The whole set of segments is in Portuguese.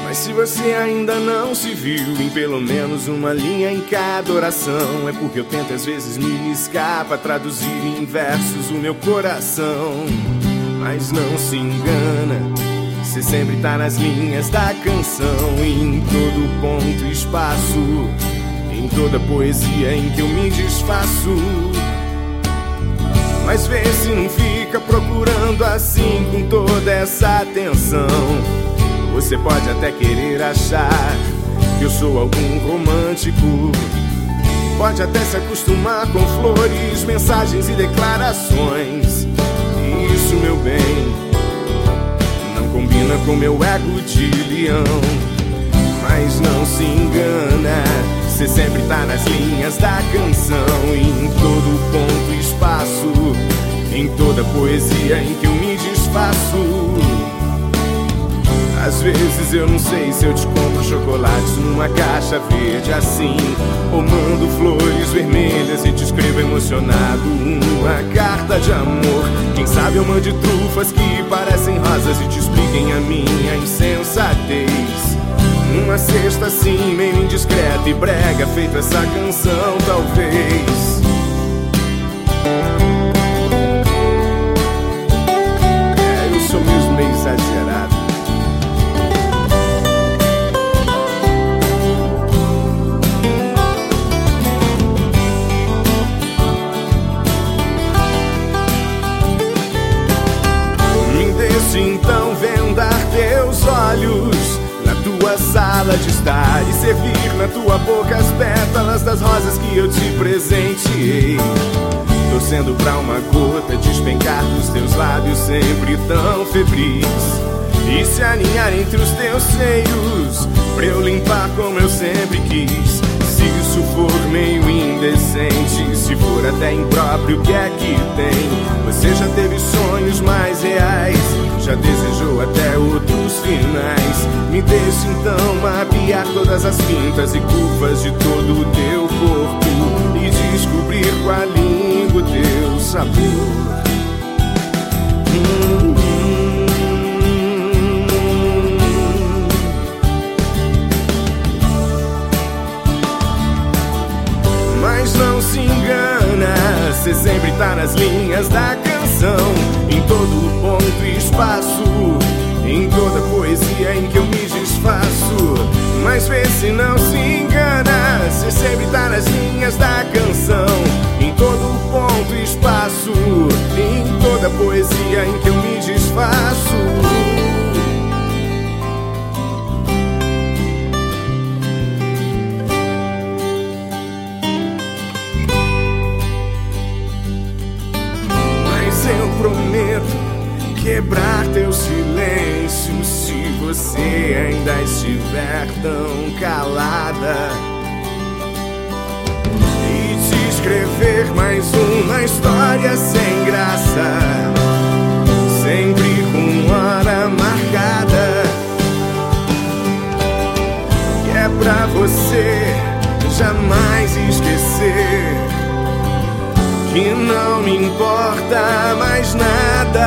Mas se você ainda não se viu em pelo menos uma linha em cada oração, é porque eu tento às vezes me escapa traduzir em versos o meu coração. Mas não se engana, você sempre tá nas linhas da canção, em todo ponto e espaço, em toda poesia em que eu me desfaço. Mas vê se não fica procurando assim com toda essa atenção. Você pode até querer achar que eu sou algum romântico, pode até se acostumar com flores, mensagens e declarações. E isso, meu bem, não combina com meu ego de leão. Mas não se engana, você sempre tá nas linhas da canção, em todo ponto e espaço, em toda poesia em que eu me desfaço. Às vezes eu não sei se eu te compro chocolates numa caixa verde assim, ou mando flores vermelhas e te escrevo emocionado uma carta de amor. Quem sabe eu mande trufas que parecem rosas e te expliquem a minha insensatez, numa cesta assim meio indiscreta e brega, feita essa canção talvez. Eu sou mesmo meio exagerado. Então vendar teus olhos na tua sala de estar e servir na tua boca as pétalas das rosas que eu te presenteei, torcendo pra uma gota despencar dos teus lábios sempre tão febris e se aninhar entre os teus seios pra eu limpar como eu sempre quis. Se isso for meio indecente, se for até impróprio, o que é que tem? Você já teve sonhos mais reais, já desejou até outros finais. Me deixe então mapear todas as pintas e curvas de todo o teu corpo e descobrir com a língua o teu sabor. Mas não se engana, você sempre tá nas linhas da canção, em todo ponto e espaço, em toda poesia em que eu me desfaço. Mas vê se não se engana, você sempre tá nas linhas da canção, em todo ponto e espaço, em toda poesia em que eu me desfaço. Eu prometo quebrar teu silêncio se você ainda estiver tão calada, e te escrever mais uma história sem graça, sempre com hora marcada, que é pra você jamais esquecer que não me importa mais nada.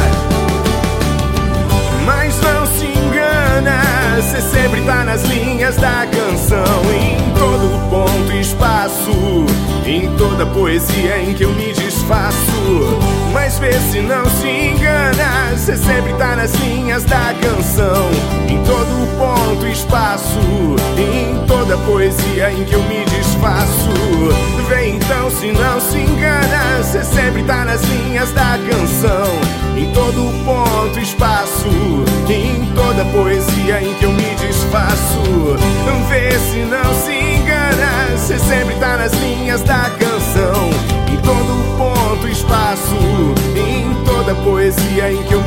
Mas não se engana, você sempre tá nas linhas da canção, em todo ponto e espaço, em toda poesia em que eu me desfaço. Mas vê se não se engana, você sempre tá nas linhas da canção, em todo ponto e espaço, em toda poesia em que eu me desfaço. Vê então se não se engana, você sempre tá nas linhas da canção, em todo ponto e espaço, em toda poesia em que eu me desfaço. Vê se não se engana, você sempre tá nas linhas da canção, em todo ponto e espaço, em toda poesia em que eu